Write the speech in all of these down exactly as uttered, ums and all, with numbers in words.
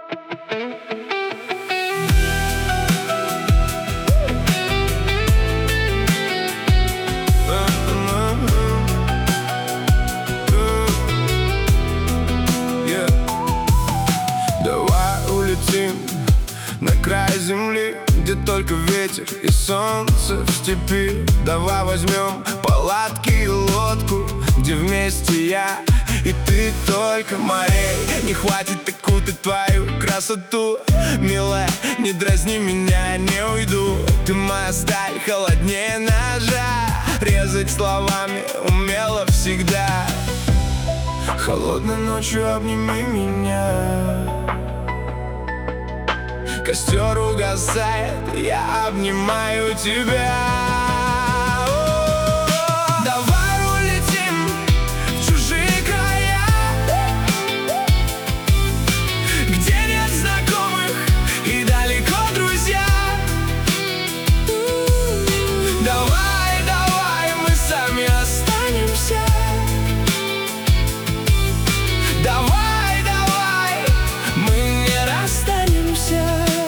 На край земли, где только ветер и солнце в степи. Давай возьмем палатки и лодку, где вместе я и ты, только морей не хватит окутать твою красоту. Милая, не дразни меня, не уйду. Ты моя сталь, холоднее ножа. Резать словами умела всегда. Холодной ночью обними меня. Костер угасает, я обнимаю тебя. О-о-о! Давай улетим в чужие края, где нет знакомых и далеко друзья. Давай, давай, мы сами останемся. Давай, давай, мы не расстанемся.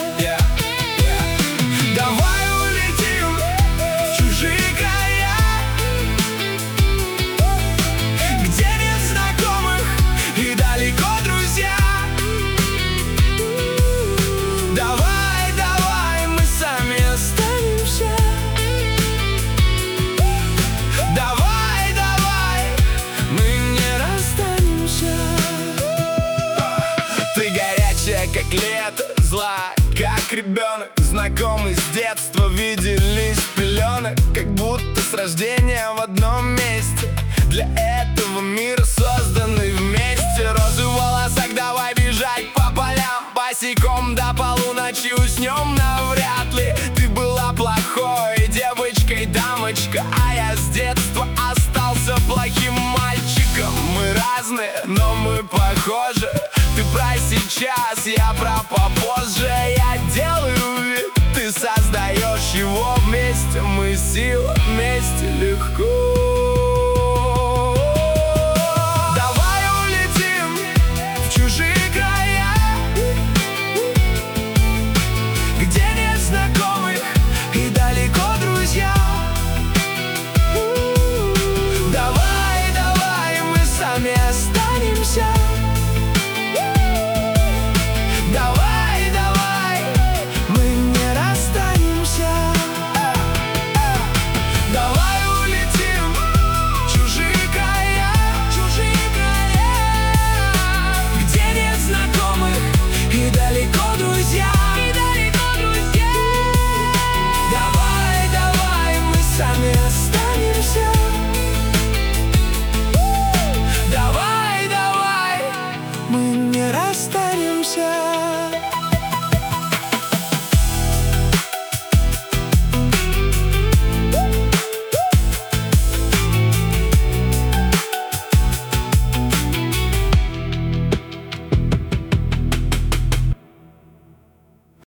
Как лето, зла, как ребенок, знакомый с детства, виделись в пеленок, как будто с рождения в одном месте. Для этого мира созданный вместе. Розы в волосах, давай бежать по полям, босиком до полуночи уснем навряд ли. Ты была плохой девочкой, дамочка, а я с детства остался плохим мальчиком. Мы разные, но мы похожи. Ты про сейчас, я про попозже. Я делаю вид, ты создаешь его вместе. Мы сила вместе, легко.